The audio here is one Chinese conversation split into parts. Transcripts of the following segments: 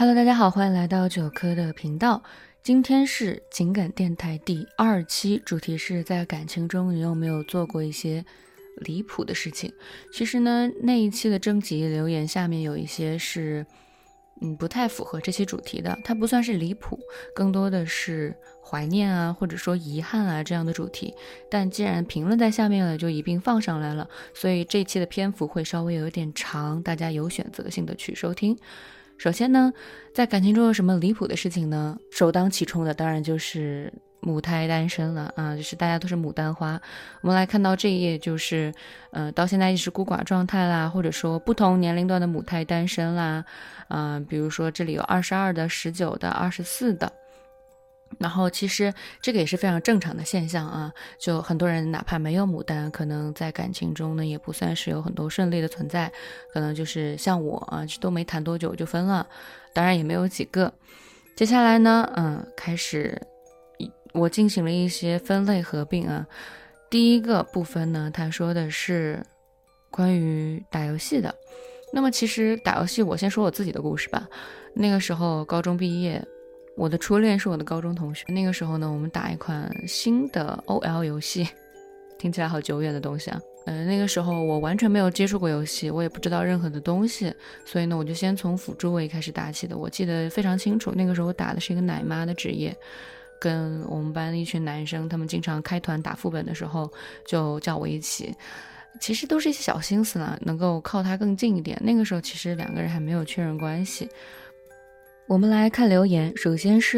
Hello， 大家好，欢迎来到九科的频道。今天是情感电台第2期，主题是在感情中你有没有做过一些离谱的事情。其实呢，那一期的征集留言下面有一些是不太符合这期主题的，它不算是离谱，更多的是怀念啊，或者说遗憾啊这样的主题。但既然评论在下面了，就一并放上来了，所以这期的篇幅会稍微有点长，大家有选择性的去收听。首先呢，在感情中有什么离谱的事情呢？首当其冲的当然就是母胎单身了啊，就是大家都是牡丹花。我们来看到这一页，就是到现在一直孤寡状态啦，或者说不同年龄段的母胎单身啦，比如说这里有22的、19的、24的。然后其实这个也是非常正常的现象啊，就很多人哪怕没有牡丹，可能在感情中呢也不算是有很多顺利的存在，可能就是像我啊，都没谈多久就分了，当然也没有几个。接下来呢，开始我进行了一些分类合并啊。第一个部分呢，他说的是关于打游戏的。那么其实打游戏，我先说我自己的故事吧。那个时候高中毕业，我的初恋是我的高中同学。那个时候呢，我们打一款新的 OL 游戏，听起来好久远的东西啊。那个时候我完全没有接触过游戏，我也不知道任何的东西，所以呢，我就先从辅助位开始打起的。我记得非常清楚，那个时候我打的是一个奶妈的职业，跟我们班的一群男生，他们经常开团打副本的时候，就叫我一起。其实都是一些小心思啦，能够靠他更近一点。那个时候其实2个人还没有确认关系。我们来看留言，首先是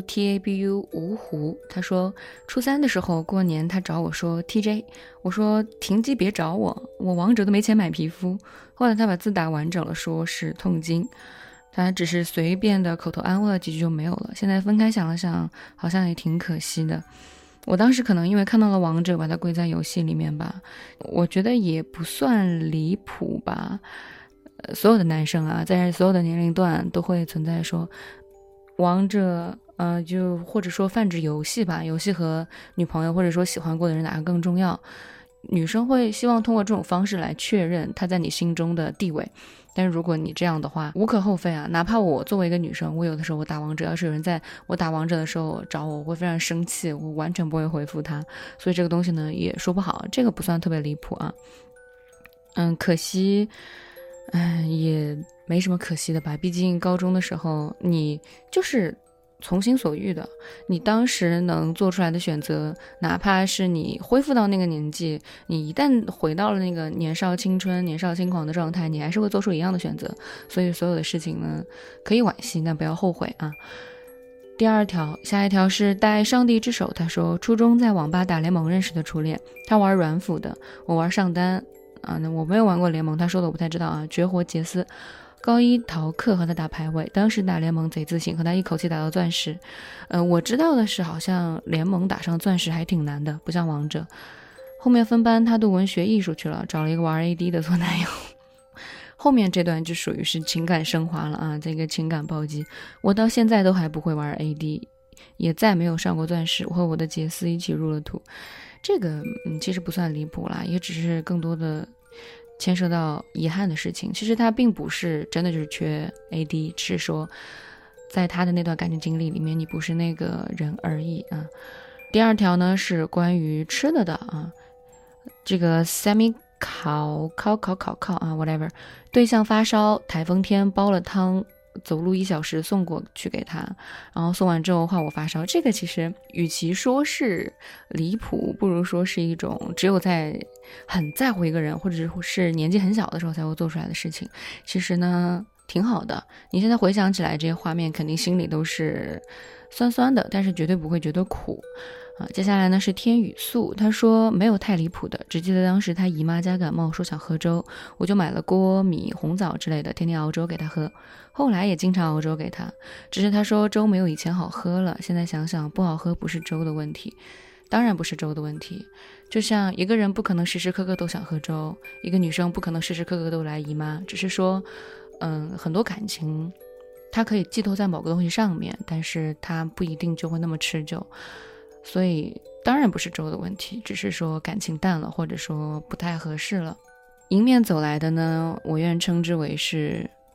FUTABU 芜湖，他说初3的时候过年他找我说 TJ， 我说停机别找我王者都没钱买皮肤。后来他把字打完整了，说是痛经，他只是随便的口头安慰了几句就没有了。现在分开想了想，好像也挺可惜的。我当时可能因为看到了王者，把它归在游戏里面吧，我觉得也不算离谱吧。所有的男生啊，在所有的年龄段都会存在说王者就或者说泛指游戏吧，游戏和女朋友或者说喜欢过的人哪个更重要，女生会希望通过这种方式来确认他在你心中的地位。但是如果你这样的话无可厚非啊，哪怕我作为一个女生，我有的时候我打王者，要是有人在我打王者的时候找我，我会非常生气，我完全不会回复他。所以这个东西呢也说不好，这个不算特别离谱啊。可惜也没什么可惜的吧，毕竟高中的时候你就是从心所欲的，你当时能做出来的选择，哪怕是你恢复到那个年纪，你一旦回到了那个年少青春年少轻狂的状态，你还是会做出一样的选择。所以所有的事情呢可以惋惜，但不要后悔啊。第2条，下一条是带上帝之手，他说初中在网吧打联盟认识的初恋，他玩软辅的，我玩上单那我没有玩过联盟，他说的我不太知道啊。绝活杰斯，高一逃课和他打排位，当时打联盟贼自信，和他一口气打到钻石。我知道的是好像联盟打上钻石还挺难的，不像王者。后面分班他读文学艺术去了，找了一个玩 AD 的做男友。后面这段就属于是情感升华了啊，这个情感暴击。我到现在都还不会玩 AD， 也再没有上过钻石，我和我的杰斯一起入了土。这个其实不算离谱啦，也只是更多的牵涉到遗憾的事情。其实他并不是真的就是缺 AD， 只是说在他的那段感情经历里面，你不是那个人而已啊。第2条呢是关于吃的啊，这个 Sammy 烤啊 whatever， 对象发烧，台风天煲了汤，走路1小时送过去给他，然后送完之后话我发烧。这个其实与其说是离谱，不如说是一种只有在很在乎一个人或者是年纪很小的时候才会做出来的事情。其实呢挺好的，你现在回想起来这些画面肯定心里都是酸酸的，但是绝对不会觉得苦接下来呢是天宇素，他说没有太离谱的，只记得当时他姨妈家感冒说想喝粥，我就买了锅米红枣之类的，天天熬粥给他喝，后来也经常熬粥给他，只是他说粥没有以前好喝了，现在想想不好喝不是粥的问题，当然不是粥的问题。就像一个人不可能时时刻刻都想喝粥，一个女生不可能时时刻刻都来姨妈，只是说很多感情它可以寄托在某个东西上面，但是它不一定就会那么持久。所以当然不是粥的问题，只是说感情淡了，或者说不太合适了。迎面走来的呢，我愿称之为是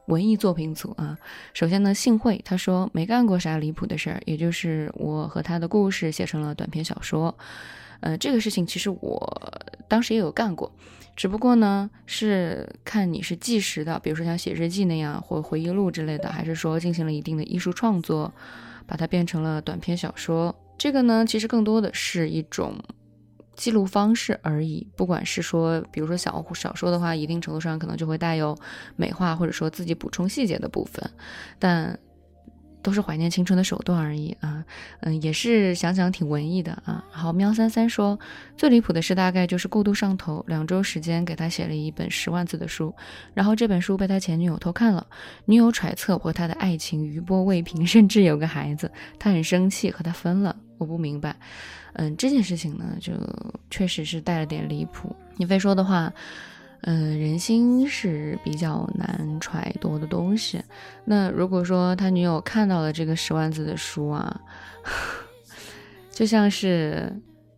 文艺作品组啊。首先呢，幸会他说没干过啥离谱的事儿，也就是我和他的故事写成了短篇小说。这个事情其实我当时也有干过，只不过呢是看你是纪实的，比如说像写日记那样或回忆录之类的，还是说进行了一定的艺术创作，把它变成了短篇小说。这个呢其实更多的是一种记录方式而已，不管是说比如说小说的话，一定程度上可能就会带有美化或者说自己补充细节的部分，但都是怀念青春的手段而已啊。也是想想挺文艺的啊。然后喵33说最离谱的是大概就是过度上头，2周时间给他写了一本10万字的书，然后这本书被他前女友偷看了，女友揣测我和他的爱情余波未平，甚至有个孩子，他很生气和他分了。我不明白这件事情呢就确实是带了点离谱。你非说的话人心是比较难揣度的东西。那如果说他女友看到了这个10万字的书啊，就像是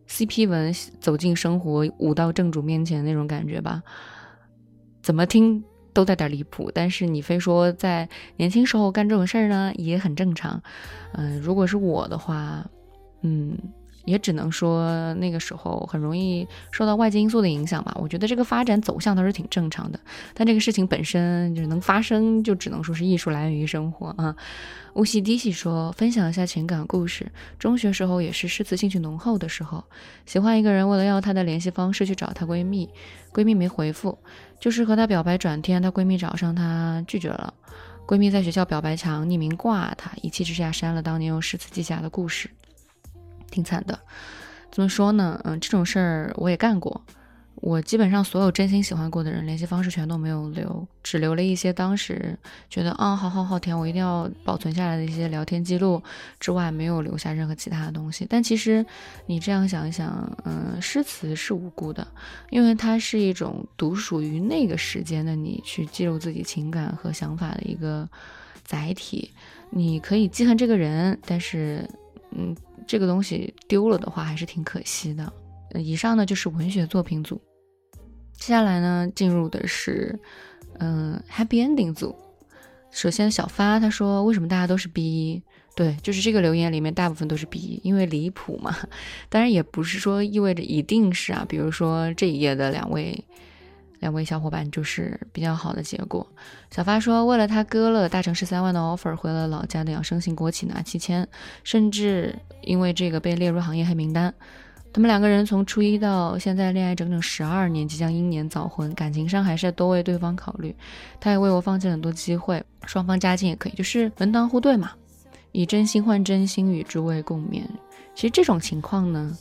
CP 文走进生活舞到正主面前那种感觉吧，怎么听都带点离谱，但是你非说在年轻时候干这种事儿呢也很正常。如果是我的话也只能说那个时候很容易受到外界因素的影响吧。我觉得这个发展走向倒是挺正常的，但这个事情本身就是能发生，就只能说是艺术来源于生活啊。乌西迪西说分享一下情感故事，中学时候也是诗词兴趣浓厚的时候，喜欢一个人，为了要他的联系方式去找她闺蜜，闺蜜没回复，就是和她表白，转天她闺蜜找上她拒绝了，闺蜜在学校表白墙匿名挂她，一气之下删了当年用诗词记下的故事，挺惨的。怎么说呢这种事儿我也干过，我基本上所有真心喜欢过的人联系方式全都没有留，只留了一些当时觉得好甜我一定要保存下来的一些聊天记录之外，没有留下任何其他的东西。但其实你这样想一想诗词是无辜的，因为它是一种独属于那个时间的你去记录自己情感和想法的一个载体。你可以记恨这个人，但是这个东西丢了的话还是挺可惜的。以上呢就是文学作品组。接下来呢进入的是Happy Ending 组。首先小发他说为什么大家都是 B， 对，就是这个留言里面大部分都是 B， 因为离谱嘛。当然也不是说意味着一定是啊，比如说这一页的两位小伙伴就是比较好的结果。小发说为了他割了大城市3万的 offer， 回了老家的养生型国企拿7000，甚至因为这个被列入行业黑名单。他们2个人从初一到现在恋爱整整12年，即将英年早婚，感情上还是多为对方考虑，他也为我放弃了很多机会，双方家境也可以，就是门当户对嘛，以真心换真心，与诸位共勉。其实这种情况呢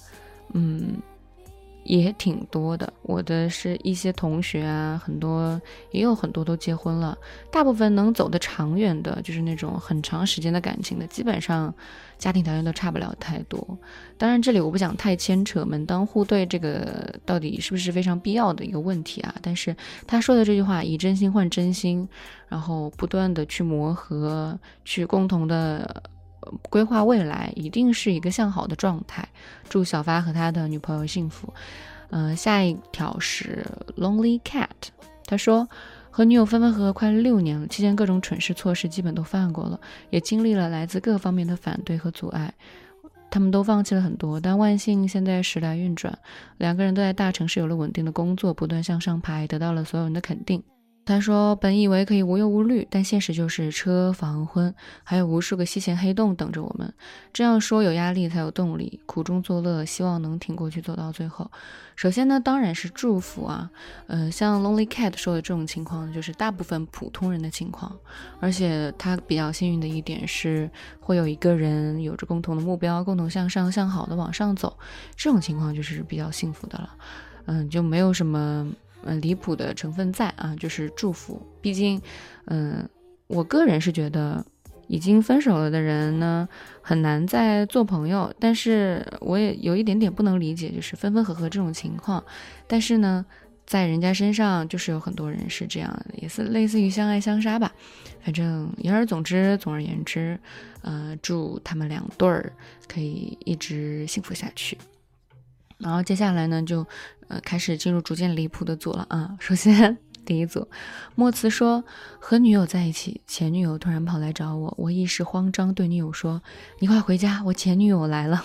也挺多的，我的是一些同学啊，也有很多都结婚了，大部分能走得长远的，就是那种很长时间的感情的，基本上家庭条件都差不了太多。当然这里我不想太牵扯门当户对这个到底是不是非常必要的一个问题啊，但是他说的这句话以真心换真心，然后不断的去磨合，去共同的规划未来，一定是一个向好的状态。祝小发和他的女朋友幸福。下一条是 Lonely Cat， 他说和女友分合快6年了，期间各种蠢事错事基本都犯过了，也经历了来自各方面的反对和阻碍，他们都放弃了很多，但万幸现在时来运转，2个人都在大城市有了稳定的工作，不断向上爬，得到了所有人的肯定。他说本以为可以无忧无虑，但现实就是车房婚，还有无数个吸钱黑洞等着我们。这样说有压力才有动力，苦中作乐，希望能挺过去走到最后。首先呢当然是祝福啊，像 Lonely Cat 说的这种情况就是大部分普通人的情况，而且他比较幸运的一点是会有一个人有着共同的目标，共同向上向好的往上走，这种情况就是比较幸福的了。就没有什么离谱的成分在啊，就是祝福。毕竟我个人是觉得已经分手了的人呢很难再做朋友，但是我也有一点点不能理解，就是分分合合这种情况，但是呢在人家身上就是有很多人是这样的，也是类似于相爱相杀吧。反正言而总而言之祝他们2对儿可以一直幸福下去。然后接下来呢就开始进入逐渐离谱的组了啊。首先第一组，莫茨说和女友在一起，前女友突然跑来找我，我一时慌张对女友说，你快回家，我前女友来了。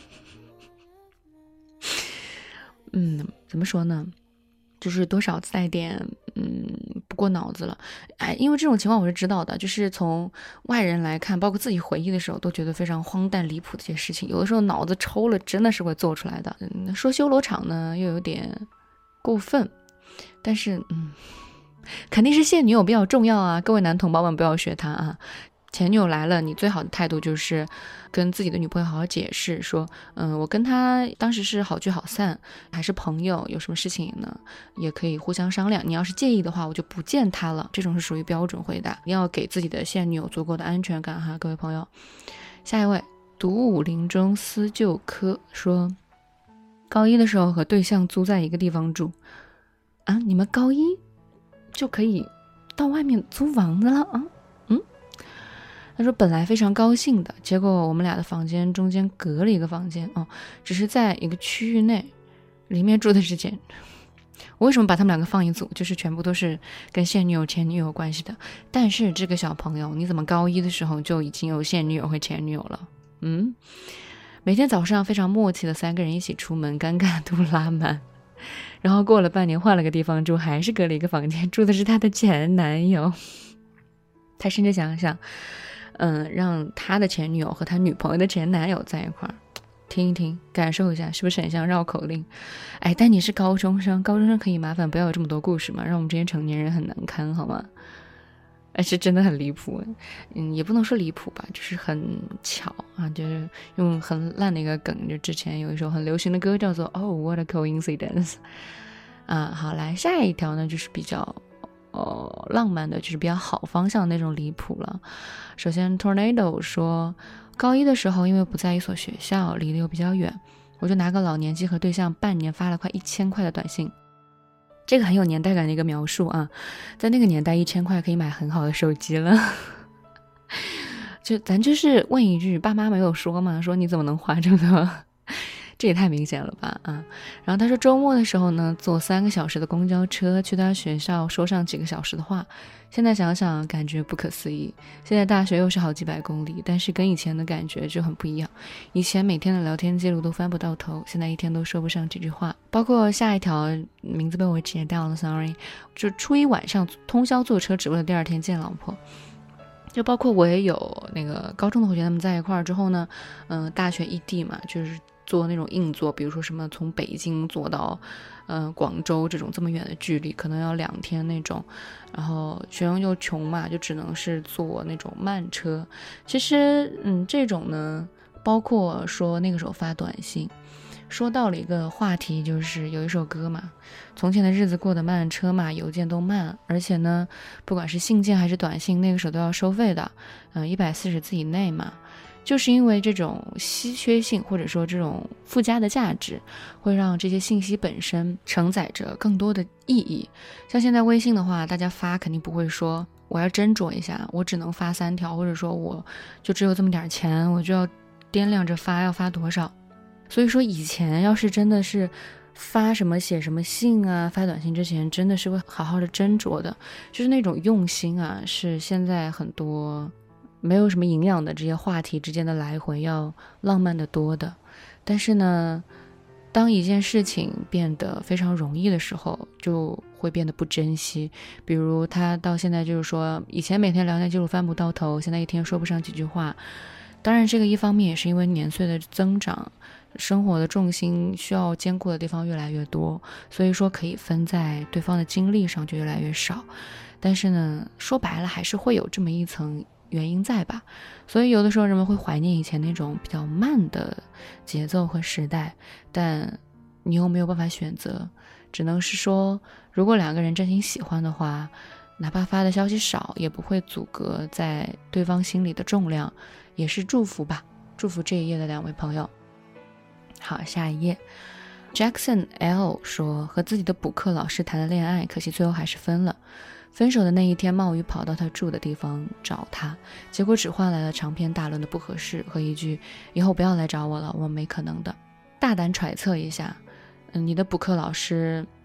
怎么说呢，就是多少带点不过脑子了。因为这种情况我是知道的，就是从外人来看，包括自己回忆的时候都觉得非常荒诞离谱的一些事情，有的时候脑子抽了真的是会做出来的。说修罗场呢又有点过分，但是肯定是现女友比较重要啊，各位男同胞们不要学他啊。前女友来了，你最好的态度就是跟自己的女朋友好好解释说，我跟她当时是好聚好散，还是朋友，有什么事情呢也可以互相商量，你要是介意的话我就不见她了，这种是属于标准回答，你要给自己的现女友足够的安全感哈，各位朋友。下一位，独舞林中思旧科说，高一的时候和对象租在一个地方住啊，你们高一就可以到外面租房子了啊？他说本来非常高兴的，结果我们俩的房间中间隔了一个房间只是在一个区域内，里面住的是前，我为什么把他们两个放一组，就是全部都是跟现女友前女友有关系的。但是这个小朋友，你怎么高一的时候就已经有现女友和前女友了？每天早上非常默契的3个人一起出门，尴尬度拉满。然后过了半年换了个地方住，还是隔了一个房间，住的是他的前男友。他甚至想想让他的前女友和他女朋友的前男友在一块儿，听一听，感受一下，是不是很像绕口令？但你是高中生，高中生可以麻烦不要有这么多故事嘛，让我们这些成年人很难堪好吗？是真的很离谱，也不能说离谱吧，就是很巧啊，就是用很烂的一个梗，就之前有一首很流行的歌叫做 Oh What a Coincidence 好，来下一条呢，就是比较浪漫的，就是比较好方向的那种离谱了。首先 Tornado 说，高一的时候因为不在一所学校，离得又比较远，我就拿个老年机和对象半年发了快1000块的短信。这个很有年代感的一个描述啊，在那个年代1000块可以买很好的手机了。咱就是问一句，爸妈没有说吗？说你怎么能花这么多？这也太明显了吧然后他说周末的时候呢，坐3个小时的公交车去他学校说上几个小时的话，现在想想感觉不可思议。现在大学又是好几百公里，但是跟以前的感觉就很不一样。以前每天的聊天记录都翻不到头，现在一天都说不上几句话。包括下一条名字被我截掉了 sorry， 就初一晚上通宵坐车只为了第二天见老婆。就包括我也有那个高中的同学，他们在一块儿之后呢大学异地嘛，就是坐那种硬座，比如说什么从北京坐到广州这种这么远的距离，可能要2天那种。然后学生又穷嘛，就只能是坐那种慢车。其实这种呢，包括说那个时候发短信，说到了一个话题，就是有一首歌嘛，从前的日子过得慢，车马邮件都慢，而且呢不管是信件还是短信，那个时候都要收费的，140字以内嘛。就是因为这种稀缺性，或者说这种附加的价值，会让这些信息本身承载着更多的意义。像现在微信的话，大家发肯定不会说我要斟酌一下，我只能发3条，或者说我就只有这么点钱，我就要掂量着发，要发多少。所以说以前要是真的是发什么写什么信啊，发短信之前真的是会好好的斟酌的，就是那种用心啊，是现在很多没有什么营养的这些话题之间的来回要浪漫的多的。但是呢，当一件事情变得非常容易的时候，就会变得不珍惜。比如他到现在就是说，以前每天聊天记录翻不到头，现在一天说不上几句话。当然这个一方面也是因为年岁的增长，生活的重心需要兼顾的地方越来越多，所以说可以分在对方的精力上就越来越少。但是呢，说白了还是会有这么一层原因在吧。所以有的时候人们会怀念以前那种比较慢的节奏和时代，但你又没有办法选择，只能是说如果2个人真心喜欢的话，哪怕发的消息少，也不会阻隔在对方心里的重量，也是祝福吧，祝福这一页的2位朋友。好，下一页 Jackson L 说，和自己的补课老师谈了恋爱，可惜最后还是分了。分手的那一天，冒雨跑到他住的地方找他，结果只换来了长篇大论的不合适和一句以后不要来找我了，我没可能的。大胆揣测一下，你的补课老师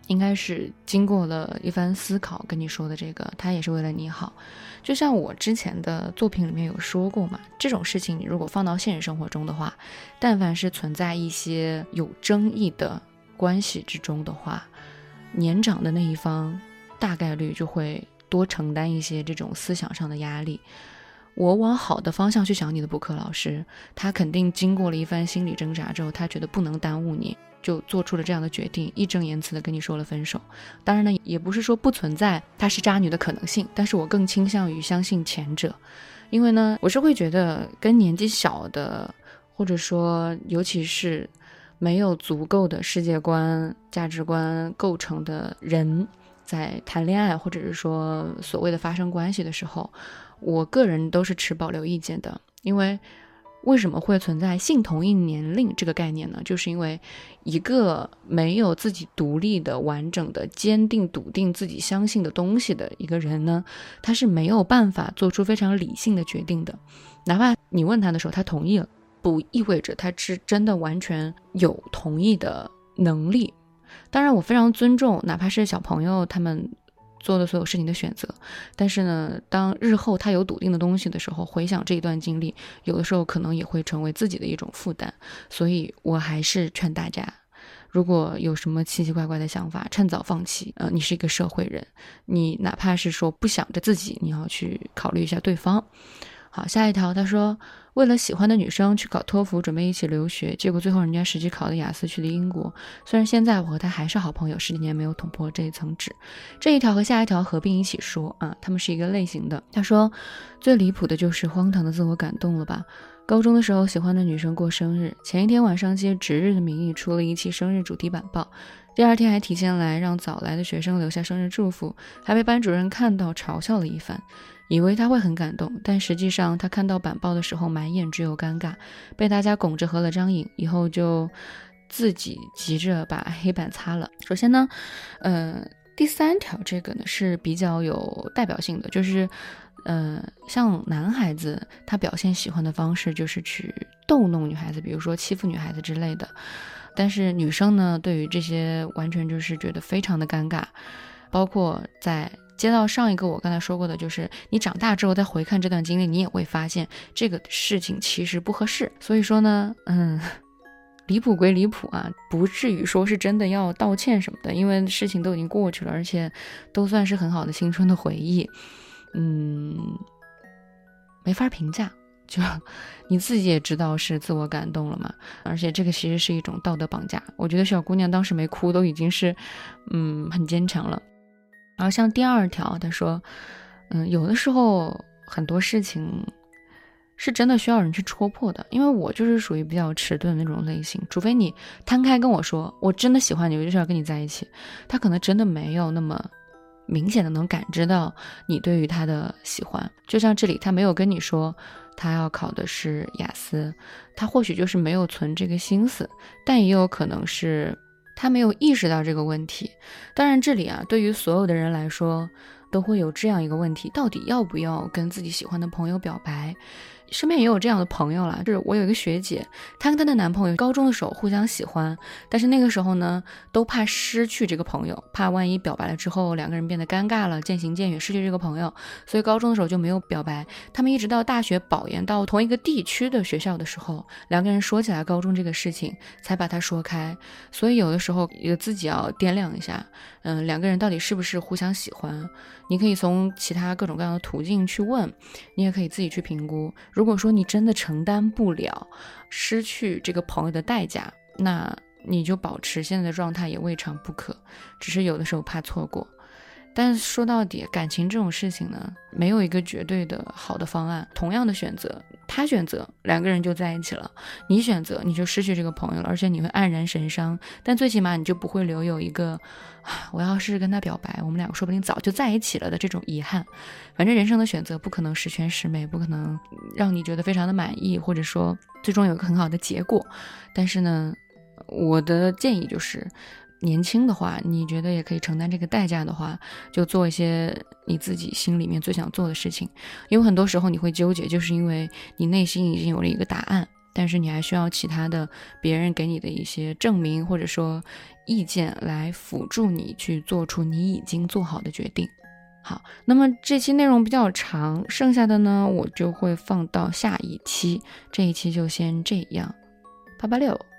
应该是经过了一番思考跟你说的这个，他也是为了你好。就像我之前的作品里面有说过嘛，这种事情你如果放到现实生活中的话，但凡是存在一些有争议的关系之中的话，年长的那一方大概率就会多承担一些这种思想上的压力。我往好的方向去想，你的补课老师他肯定经过了一番心理挣扎之后，他觉得不能耽误你，就做出了这样的决定，义正言辞的跟你说了分手。当然呢，也不是说不存在她是渣女的可能性，但是我更倾向于相信前者。因为呢，我是会觉得跟年纪小的，或者说尤其是没有足够的世界观价值观构成的人在谈恋爱，或者是说所谓的发生关系的时候，我个人都是持保留意见的。因为为什么会存在性同意年龄这个概念呢？就是因为一个没有自己独立的完整的坚定笃定自己相信的东西的一个人呢，他是没有办法做出非常理性的决定的。哪怕你问他的时候他同意了，不意味着他是真的完全有同意的能力。当然我非常尊重哪怕是小朋友他们做的所有事情的选择，但是呢，当日后他有笃定的东西的时候，回想这一段经历，有的时候可能也会成为自己的一种负担。所以我还是劝大家，如果有什么奇奇怪怪的想法，趁早放弃。你是一个社会人，你哪怕是说不想着自己，你要去考虑一下对方。好，下一条他说，为了喜欢的女生去考托福，准备一起留学，结果最后人家实际考的雅思去了英国。虽然现在我和他还是好朋友，10几年没有捅破这一层纸。这一条和下一条合并一起说啊，他们是一个类型的。他说最离谱的就是荒唐的自我感动了吧。高中的时候喜欢的女生过生日，前一天晚上借值日的名义出了一期生日主题板报，第二天还提前来让早来的学生留下生日祝福，还被班主任看到嘲笑了一番。以为他会很感动，但实际上他看到板报的时候满眼只有尴尬，被大家拱着合了张影，以后就自己急着把黑板擦了。首先呢第3条这个呢是比较有代表性的，就是像男孩子他表现喜欢的方式就是去逗弄女孩子，比如说欺负女孩子之类的，但是女生呢对于这些完全就是觉得非常的尴尬。包括在接到上一个我刚才说过的，就是你长大之后再回看这段经历，你也会发现这个事情其实不合适。所以说呢离谱归离谱啊，不至于说是真的要道歉什么的，因为事情都已经过去了，而且都算是很好的青春的回忆。没法评价，就你自己也知道是自我感动了嘛，而且这个其实是一种道德绑架。我觉得小姑娘当时没哭都已经是很坚强了。然后像第2条他说有的时候很多事情是真的需要人去戳破的，因为我就是属于比较迟钝的那种类型，除非你摊开跟我说我真的喜欢你，我就是要跟你在一起，他可能真的没有那么明显的能感知到你对于他的喜欢。就像这里他没有跟你说他要考的是雅思，他或许就是没有存这个心思，但也有可能是他没有意识到这个问题。当然这里啊，对于所有的人来说都会有这样一个问题，到底要不要跟自己喜欢的朋友表白。身边也有这样的朋友啦，就是我有一个学姐，她跟她的男朋友高中的时候互相喜欢，但是那个时候呢都怕失去这个朋友，怕万一表白了之后2个人变得尴尬了，渐行渐远，失去这个朋友，所以高中的时候就没有表白。他们一直到大学保研到同一个地区的学校的时候，2个人说起来高中这个事情才把它说开。所以有的时候也自己要掂量一下2个人到底是不是互相喜欢。你可以从其他各种各样的途径去问，你也可以自己去评估。如果说你真的承担不了失去这个朋友的代价，那你就保持现在的状态也未尝不可，只是有的时候怕错过。但说到底，感情这种事情呢，没有一个绝对的好的方案。同样的选择，他选择2个人就在一起了，你选择你就失去这个朋友了，而且你会黯然神伤。但最起码你就不会留有一个我要是跟他表白，我们2个说不定早就在一起了的这种遗憾。反正人生的选择不可能十全十美，不可能让你觉得非常的满意，或者说最终有个很好的结果。但是呢，我的建议就是年轻的话，你觉得也可以承担这个代价的话，就做一些你自己心里面最想做的事情。因为很多时候你会纠结，就是因为你内心已经有了一个答案， 但是你还需要其他的别人给你的一些证明或者说意见来辅助你去做出你已经做好的决定。好，那么这期内容比较长，剩下的呢我就会放到下一期，这一期就先这样，886。